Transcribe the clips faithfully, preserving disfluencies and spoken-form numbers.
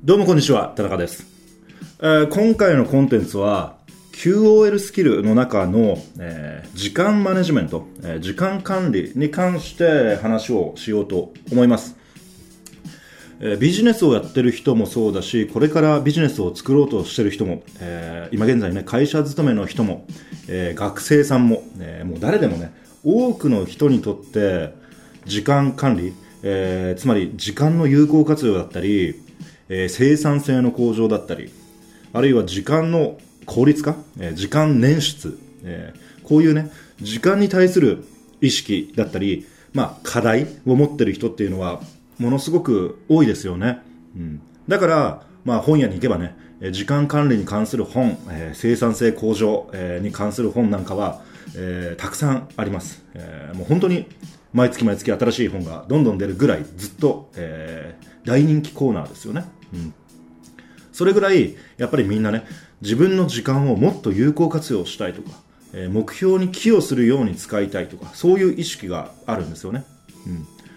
どうもこんにちは、田中です。えー、今回のコンテンツは キューオーエル スキルの中の、えー、時間マネジメント、えー、時間管理に関して話をしようと思います。えー、ビジネスをやってる人もそうだし、これからビジネスを作ろうとしてる人も、えー、今現在ね、会社勤めの人も、えー、学生さんも、えー、もう誰でもね、多くの人にとって時間管理、えー、つまり時間の有効活用だったり、えー、生産性の向上だったり、あるいは時間の効率化、えー、時間捻出、えー、こういうね、時間に対する意識だったり、まあ、課題を持ってる人っていうのはものすごく多いですよね。うん、だから、まあ、本屋に行けばね、時間管理に関する本、えー、生産性向上、えー、に関する本なんかは、えー、たくさんあります。えー、もう本当に毎月毎月新しい本がどんどん出るぐらいずっと、えー大人気コーナーですよね。うん、それぐらいやっぱりみんなね、自分の時間をもっと有効活用したいとか、えー、目標に寄与するように使いたいとか、そういう意識があるんですよね。うん、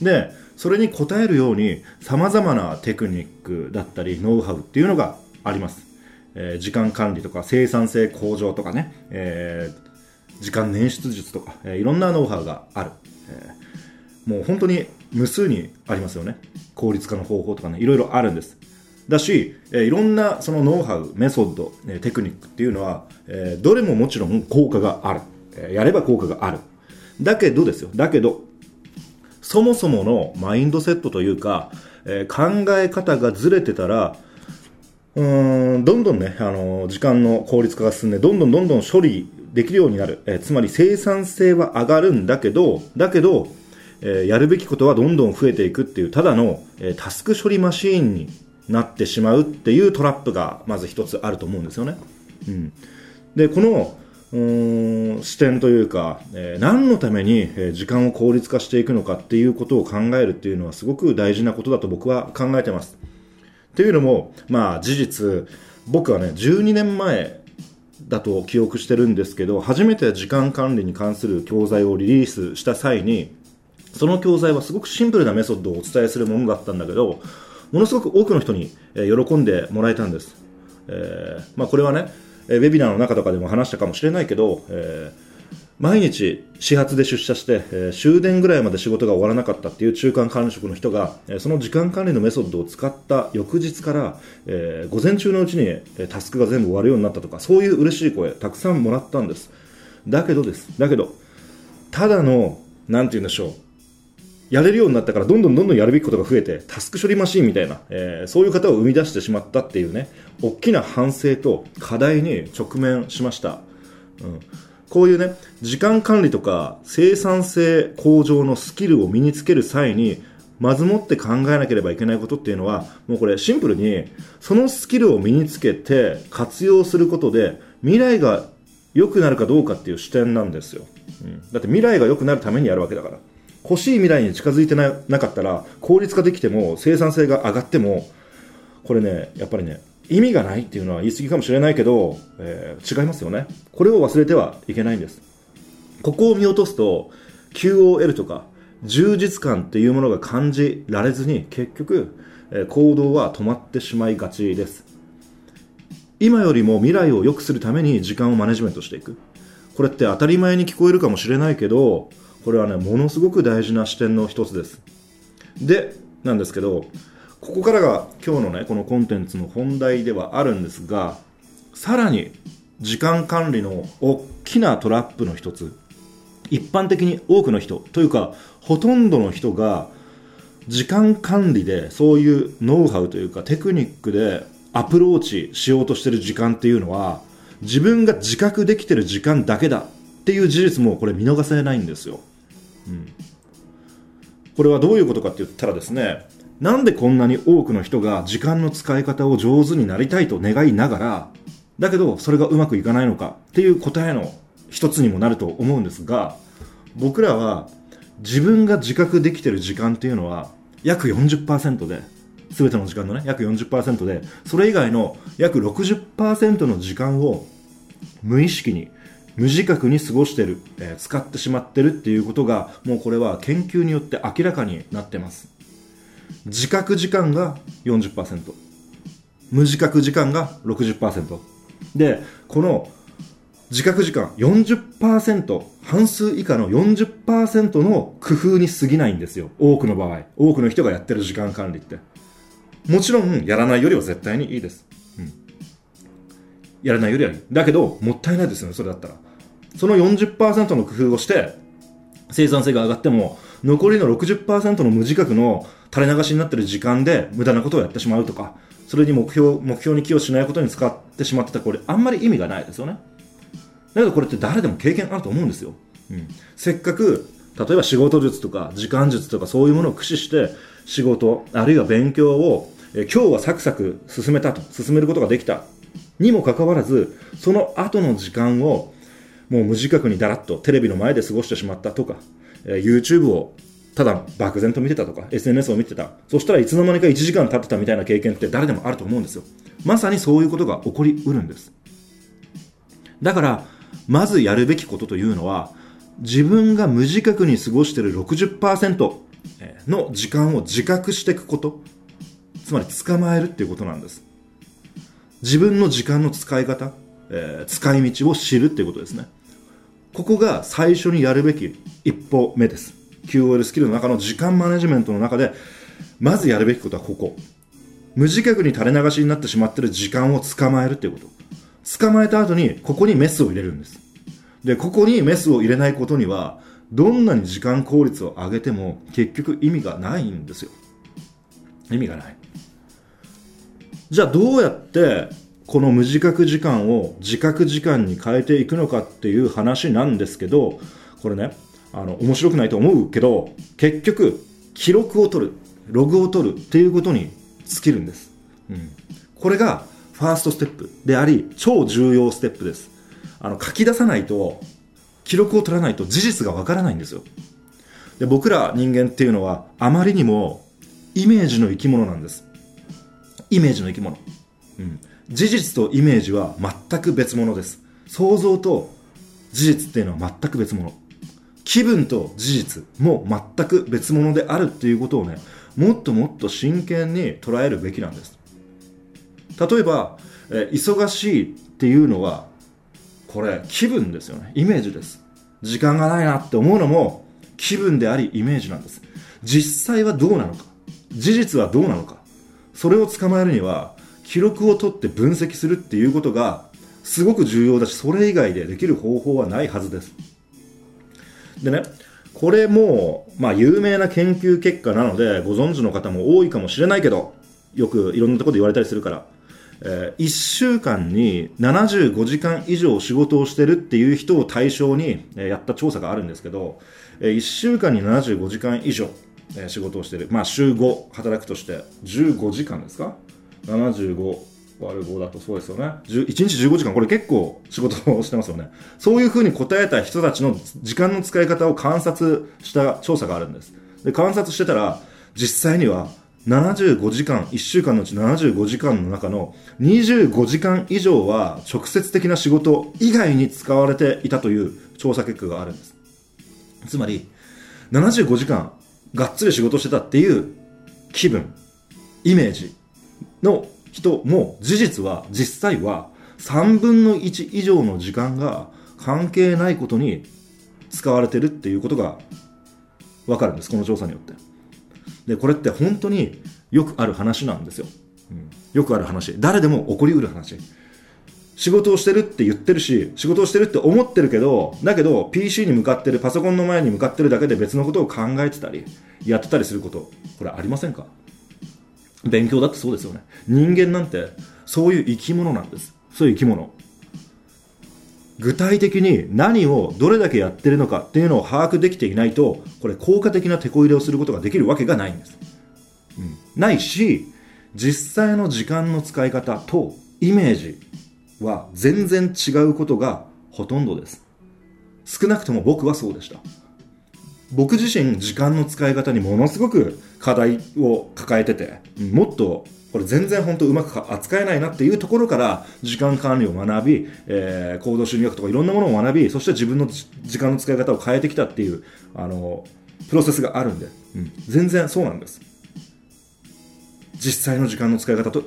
でそれに応えるように様々なテクニックだったりノウハウっていうのがあります。えー、時間管理とか生産性向上とかね、えー、時間捻出術とか、えー、いろんなノウハウがある。えー、もう本当に無数にありますよね。効率化の方法とかね、いろいろあるんです。だし、えー、いろんなそのノウハウ、メソッド、えー、テクニックっていうのは、えー、どれももちろん効果がある、えー。やれば効果がある。だけどですよ。だけど、そもそものマインドセットというか、えー、考え方がずれてたら、うーん、どんどんね、あのー、時間の効率化が進んで、どんどんどんどん処理できるようになる。えー、つまり生産性は上がるんだけど、だけど、えー、やるべきことはどんどん増えていくっていうただの、えー、タスク処理マシーンになってしまうっていうトラップがまず一つあると思うんですよね。うん、でこのうーん視点というか、えー、何のために、えー、時間を効率化していくのかっていうことを考えるっていうのはすごく大事なことだと僕は考えてます。っていうのも、まあ事実僕はねじゅうにねんまえだと記憶してるんですけど、初めて時間管理に関する教材をリリースした際に、その教材はすごくシンプルなメソッドをお伝えするものだったんだけど、ものすごく多くの人に喜んでもらえたんです。えーまあ、これはね、ウェビナーの中とかでも話したかもしれないけど、えー、毎日始発で出社して、えー、終電ぐらいまで仕事が終わらなかったっていう中間管理職の人が、えー、その時間管理のメソッドを使った翌日から、えー、午前中のうちにタスクが全部終わるようになったとか、そういう嬉しい声たくさんもらったんです。だけどです。だけど、ただの、なんて言うんでしょう。やれるようになったからどんどんどんどんやるべきことが増えてタスク処理マシーンみたいな、えー、そういう方を生み出してしまったっていうね、大きな反省と課題に直面しました。うん、こういうね、時間管理とか生産性向上のスキルを身につける際にまずもって考えなければいけないことっていうのは、もうこれシンプルにそのスキルを身につけて活用することで未来が良くなるかどうかっていう視点なんですよ。うん、だって未来が良くなるためにやるわけだから。欲しい未来に近づいて な, なかったら効率化できても生産性が上がってもこれねやっぱりね意味がないっていうのは言い過ぎかもしれないけど、えー、違いますよね。これを忘れてはいけないんです。ここを見落とすと キューオーエル とか充実感っていうものが感じられずに結局、えー、行動は止まってしまいがちです。今よりも未来を良くするために時間をマネジメントしていく、これって当たり前に聞こえるかもしれないけど、これはねものすごく大事な視点の一つです。でなんですけど、ここからが今日のねこのコンテンツの本題ではあるんですが、さらに時間管理の大きなトラップの一つ、一般的に多くの人というかほとんどの人が時間管理でそういうノウハウというかテクニックでアプローチしようとしている時間っていうのは自分が自覚できている時間だけだっていう事実もこれ見逃せないんですよ。うん、これはどういうことかって言ったらですね、なんでこんなに多くの人が時間の使い方を上手になりたいと願いながらだけどそれがうまくいかないのかっていう答えの一つにもなると思うんですが、僕らは自分が自覚できている時間っていうのは約 よんじゅっパーセント で、全ての時間のね約 よんじゅっパーセント で、それ以外の約 ろくじゅっパーセント の時間を無意識に無自覚に過ごしてる、えー、使ってしまってるっていうことがもうこれは研究によって明らかになってます。自覚時間が よんじゅっパーセント、 無自覚時間が ろくじゅっパーセント で、この自覚時間 よんじゅっパーセント、半数以下の よんじゅっパーセント の工夫に過ぎないんですよ。多くの場合、多くの人がやってる時間管理って。もちろんやらないよりは絶対にいいです、うん、やらないよりはいい。だけどもったいないですよね。それだったらその よんじゅっパーセント の工夫をして生産性が上がっても、残りの ろくじゅっパーセント の無自覚の垂れ流しになっている時間で無駄なことをやってしまうとか、それに目標目標に寄与しないことに使ってしまってた、これあんまり意味がないですよね。だけどこれって誰でも経験あると思うんですよ、うん、せっかく例えば仕事術とか時間術とかそういうものを駆使して仕事あるいは勉強をえ今日はサクサク進めたと進めることができたにもかかわらず、その後の時間をもう無自覚にだらっとテレビの前で過ごしてしまったとか、えー、YouTube をただ漠然と見てたとか エスエヌエス を見てた、そしたらいつの間にかいちじかん経ってたみたいな経験って誰でもあると思うんですよ。まさにそういうことが起こりうるんです。だからまずやるべきことというのは、自分が無自覚に過ごしている ろくじゅっパーセント の時間を自覚していくこと、つまり捕まえるっていうことなんです。自分の時間の使い方、えー、使い道を知るっていうことですね。ここが最初にやるべき一歩目です。 キューオーエル スキルの中の時間マネジメントの中でまずやるべきことはここ。無自覚に垂れ流しになってしまっている時間を捕まえるっていうこと。捕まえた後にここにメスを入れるんです。で、ここにメスを入れないことにはどんなに時間効率を上げても結局意味がないんですよ。意味がない。じゃあどうやってこの無自覚時間を自覚時間に変えていくのかっていう話なんですけど、これね、あの面白くないと思うけど、結局記録を取る、ログを取るっていうことに尽きるんです、うん、これがファーストステップであり超重要ステップです。あの書き出さないと、記録を取らないと事実がわからないんですよ。で、僕ら人間っていうのはあまりにもイメージの生き物なんです。イメージの生き物、うん、事実とイメージは全く別物です。想像と事実っていうのは全く別物。気分と事実も全く別物であるっていうことをね、もっともっと真剣に捉えるべきなんです。例えば、え忙しいっていうのはこれ気分ですよね。イメージです。時間がないなって思うのも気分でありイメージなんです。実際はどうなのか、事実はどうなのか、それを捕まえるには記録を取って分析するっていうことがすごく重要だし、それ以外でできる方法はないはずです。でね、これもまあ有名な研究結果なのでご存知の方も多いかもしれないけど、よくいろんなところで言われたりするから、えー、いっしゅうかんにななじゅうごじかん以上仕事をしてるっていう人を対象に、えー、やった調査があるんですけど、えー、いっしゅうかんにななじゅうごじかん以上、えー、仕事をしてる、まあ週ご働くとしてじゅうごじかんですか、ななじゅうごわるごだとそうですよね。いちにちじゅうごじかん、これ結構仕事をしてますよね。そういうふうに答えた人たちの時間の使い方を観察した調査があるんです。で、観察してたら実際にはななじゅうごじかん、いっしゅうかんのうちななじゅうごじかんの中のにじゅうごじかん以上は直接的な仕事以外に使われていたという調査結果があるんです。つまりななじゅうごじかんがっつり仕事してたっていう気分、イメージの人も事実は実際はさんぶんのいち以上の時間が関係ないことに使われてるっていうことが分かるんです、この調査によって。で、これって本当によくある話なんですよ、うん、よくある話、誰でも起こりうる話。仕事をしてるって言ってるし、仕事をしてるって思ってるけど、だけど ピーシー に向かってる、パソコンの前に向かってるだけで別のことを考えてたりやってたりすること、これありませんか？勉強だってそうですよね。人間なんてそういう生き物なんです。そういう生き物。具体的に何をどれだけやってるのかっていうのを把握できていないと、これ効果的なテこ入れをすることができるわけがないんです、うん、ないし、実際の時間の使い方とイメージは全然違うことがほとんどです。少なくとも僕はそうでした。僕自身時間の使い方にものすごく課題を抱えてて、もっとこれ全然本当うまく扱えないなっていうところから時間管理を学び、えー、行動心理学とかいろんなものを学び、そして自分の時間の使い方を変えてきたっていうあのプロセスがあるんで、うん、全然そうなんです。実際の時間の使い方と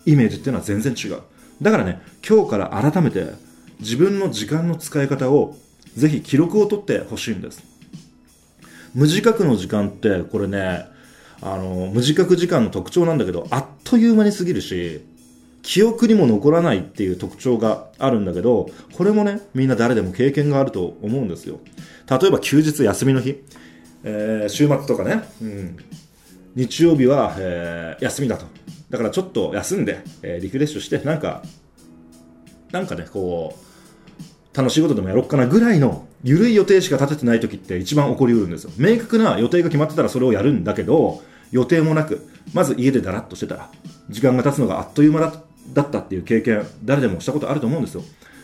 イメージっていうのは全然違う。だからね、今日から改めて自分の時間の使い方をぜひ記録を取ってほしいんです。無自覚の時間ってこれね、あの無自覚時間の特徴なんだけど、あっという間に過ぎるし、記憶にも残らないっていう特徴があるんだけど、これもね、みんな誰でも経験があると思うんですよ。例えば休日休みの日、えー、週末とかね、うん、日曜日は、えー、休みだと。だからちょっと休んで、えー、リフレッシュして、なんかなんかね、こう楽しいことでもやろうかなぐらいの緩い予定しか立ててない時って一番起こりうるんですよ。明確な予定が決まってたらそれをやるんだけど、予定もなく、まず家でだらっとしてたら時間が経つのがあっという間だだったっていう経験、誰でもしたことあると思うんですよ。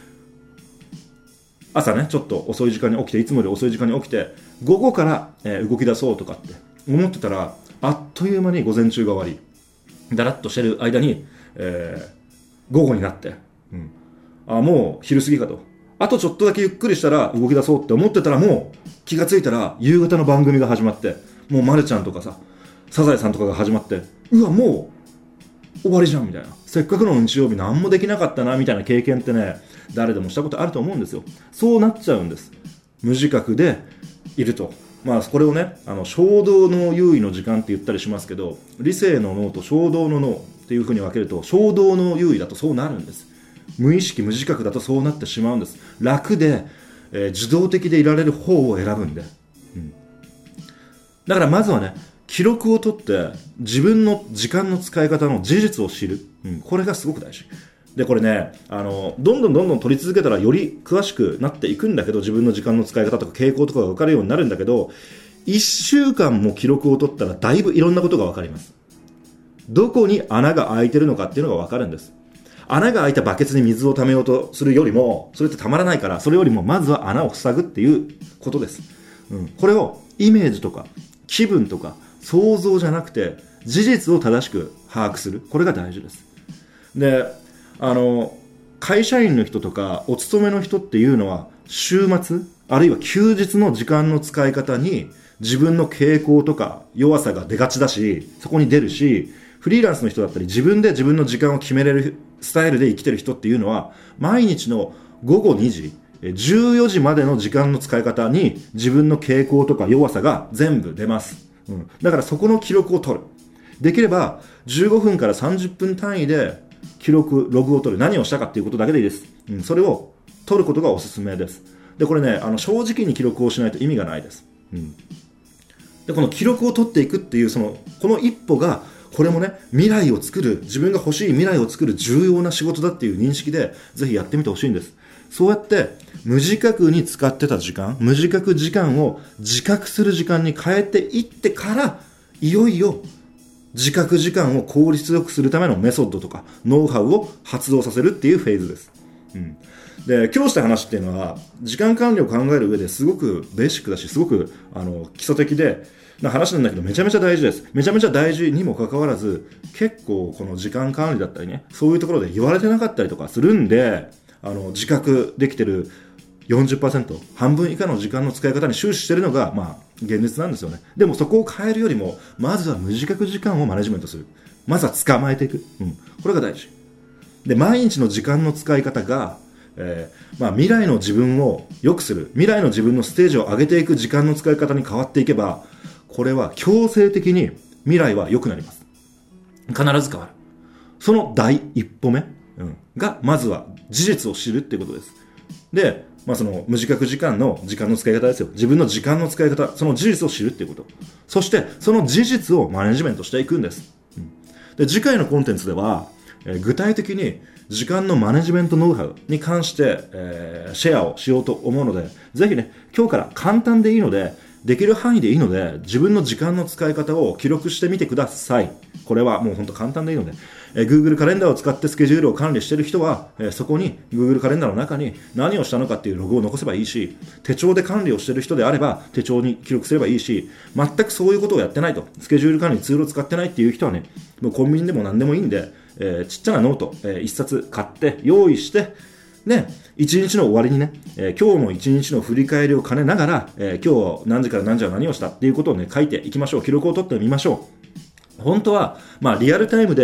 朝ね、ちょっと遅い時間に起きて、いつもより遅い時間に起きて、午後から、えー、動き出そうとかって思ってたら、あっという間に午前中が終わり、だらっとしてる間に、えー、午後になって、うん、あ、もう昼過ぎかと。あとちょっとだけゆっくりしたら動き出そうって思ってたら、もう気がついたら夕方の番組が始まって、もうまるちゃんとかさ、サザエさんとかが始まって、うわ、もう終わりじゃんみたいな。せっかくの日曜日何もできなかったなみたいな経験ってね、誰でもしたことあると思うんですよ。そうなっちゃうんです。無自覚でいると。まあこれをね、あの衝動脳優位の時間って言ったりしますけど、理性の脳と衝動の脳っていう風に分けると、衝動脳優位だとそうなるんです。無意識無自覚だとそうなってしまうんです。楽で、えー、受動的でいられる方を選ぶんで、うん、だからまずはね、記録を取って自分の時間の使い方の事実を知る、うん、これがすごく大事で、これね、あのどんどんどんどん取り続けたらより詳しくなっていくんだけど、自分の時間の使い方とか傾向とかが分かるようになるんだけど、いっしゅうかんも記録を取ったらだいぶいろんなことが分かります。どこに穴が開いてるのかっていうのが分かるんです。穴が開いたバケツに水を溜めようとするよりも、それってたまらないから、それよりもまずは穴を塞ぐっていうことです、うん、これをイメージとか気分とか想像じゃなくて事実を正しく把握する、これが大事です。で、あの会社員の人とかお勤めの人っていうのは、週末あるいは休日の時間の使い方に自分の傾向とか弱さが出がちだし、そこに出るし、フリーランスの人だったり自分で自分の時間を決めれるスタイルで生きてる人っていうのは、毎日の午後にじ、じゅうよじまでの時間の使い方に自分の傾向とか弱さが全部出ます、うん、だからそこの記録を取る。できればじゅうごふんからさんじゅっぷん単位で記録、ログを取る。何をしたかっていうことだけでいいです、うん、それを取ることがおすすめです。で、これね、あの正直に記録をしないと意味がないです、うん、で、この記録を取っていくっていうそのこの一歩が、これもね、未来を作る、自分が欲しい未来を作る重要な仕事だっていう認識でぜひやってみてほしいんです。そうやって無自覚に使ってた時間、無自覚時間を自覚する時間に変えていってから、いよいよ自覚時間を効率よくするためのメソッドとかノウハウを発動させるっていうフェーズです、うん、で、今日した話っていうのは時間管理を考える上ですごくベーシックだし、すごくあの基礎的でな話なんだけど、めちゃめちゃ大事です。めちゃめちゃ大事にもかかわらず、結構この時間管理だったりね、そういうところで言われてなかったりとかするんで、あの自覚できてる よんじゅっパーセント、 半分以下の時間の使い方に終始してるのがまあ現実なんですよね。でもそこを変えるよりも、まずは無自覚時間をマネジメントする。まずは捕まえていく、うん、これが大事で、毎日の時間の使い方が、えーまあ、未来の自分を良くする、未来の自分のステージを上げていく時間の使い方に変わっていけば、これは強制的に未来は良くなります。必ず変わる。その第一歩目、うん、がまずは事実を知るっていうことです。で、まあ、その無自覚時間の時間の使い方ですよ。自分の時間の使い方、その事実を知るっていうこと。そしてその事実をマネジメントしていくんです。うん、で、次回のコンテンツでは、えー、具体的に時間のマネジメントノウハウに関して、えー、シェアをしようと思うので、ぜひね、今日から簡単でいいので、できる範囲でいいので、自分の時間の使い方を記録してみてください。これはもう本当簡単でいいので、えー、Google カレンダーを使ってスケジュールを管理している人は、えー、そこに Google カレンダーの中に何をしたのかっていうログを残せばいいし、手帳で管理をしている人であれば手帳に記録すればいいし、全くそういうことをやってないと、スケジュール管理ツールを使ってないっていう人はね、もうコンビニでも何でもいいんで、えー、ちっちゃなノート、えー、一冊買って用意して、で、一日の終わりにね、えー、今日の一日の振り返りを兼ねながら、えー、今日何時から何時は何をしたっていうことをね、書いていきましょう。記録を取ってみましょう。本当は、まあ、リアルタイムで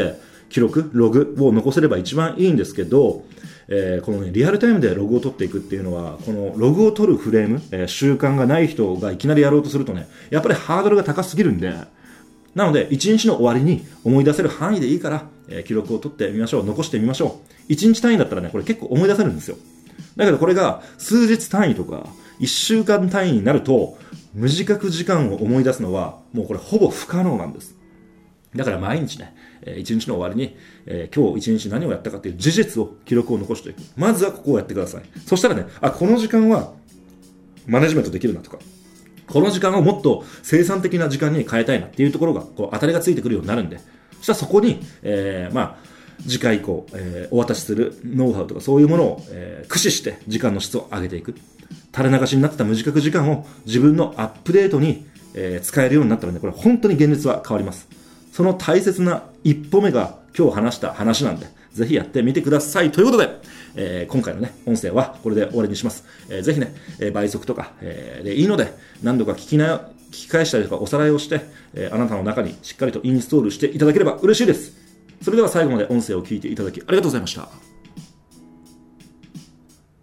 記録、ログを残せれば一番いいんですけど、えー、このね、リアルタイムでログを取っていくっていうのは、このログを取るフレーム、えー、習慣がない人がいきなりやろうとするとね、やっぱりハードルが高すぎるんで、なので、一日の終わりに思い出せる範囲でいいから、えー、記録を取ってみましょう。残してみましょう。一日単位だったらね、これ結構思い出せるんですよ。だけどこれが数日単位とか、一週間単位になると、無自覚時間を思い出すのは、もうこれほぼ不可能なんです。だから毎日ね、一日の終わりに、えー、今日一日何をやったかっていう事実を、記録を残していく。まずはここをやってください。そしたらね、あ、この時間はマネジメントできるなとか、この時間をもっと生産的な時間に変えたいなっていうところが、こう当たりがついてくるようになるんで、そしたらそこに、えー、まあ、次回以降、えー、お渡しするノウハウとかそういうものを、えー、駆使して時間の質を上げていく。垂れ流しになってた無自覚時間を自分のアップデートに、えー、使えるようになったらね、これ本当に現実は変わります。その大切な一歩目が今日話した話なんで、ぜひやってみてください。ということで、えー、今回のね、音声はこれで終わりにします。えー、ぜひね、えー、倍速とか、えー、でいいので、何度か聞きな、聞き返したりとかおさらいをして、えー、あなたの中にしっかりとインストールしていただければ嬉しいです。それでは最後まで音声を聞いていただきありがとうございました。